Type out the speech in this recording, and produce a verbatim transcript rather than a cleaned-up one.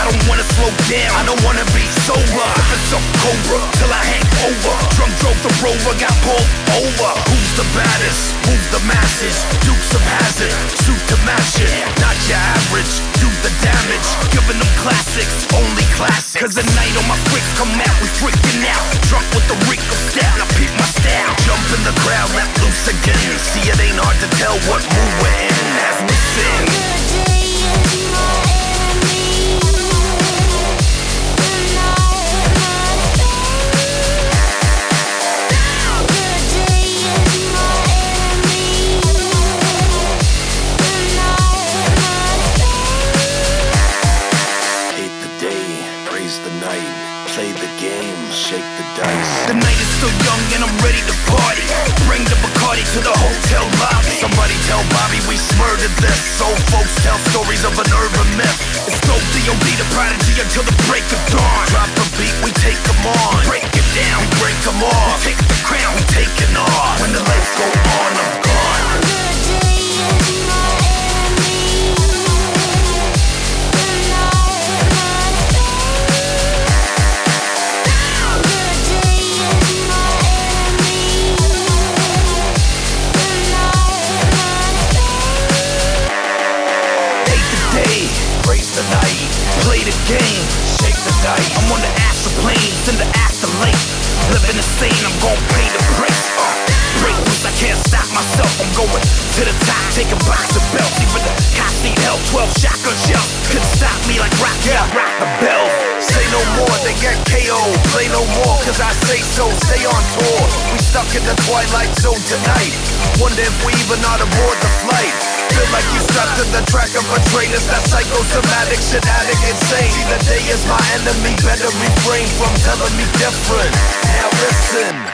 don't wanna slow down, I don't wanna be sober. Sipping some Cobra till I hang over. Drunk drove the Rover, got pulled over. Who's the baddest? Who's the masses? Dukes of Hazzard, suit to match it. Not your average, do the damage. Giving them classics, only classics. Cause the night on my freaks come out, we freaking out. Drunk with the reek of style, I peep my style. Jump in the crowd, let loose again. See, it ain't hard to tell what mood we're in as we sing. Play the game, shake the dice. The night is still young and I'm ready to party. Bring the Bacardi to the hotel lobby. Somebody tell Bobby we smurdered this. Old folks tell stories of an urban myth. It's dope D O D the prodigy until the break of dawn. Drop a beat, we take them on. Break it down, we break them off. We take the crown, we taking off. When the lights go on, I'm gone. Raise the night, play the game, shake the dice. I'm on the astral planes in the afterlife. Living insane, I'm gon' pay the price. uh, Break loose, I can't stop myself. I'm going to the top, taking box of belts. Even the cops need help, twelve shotgun shells couldn't stop me like rock, yeah, I rock the bell. Say no more, they get K O. Play no more, cause I say so. Stay on tour, we stuck in the twilight zone tonight. Wonder if we even ought to board the flight. Feel like you strapped to the track of a train. It's that psychosomatic shit, addict insane. See, the day is my enemy, better refrain from telling me different. Now listen.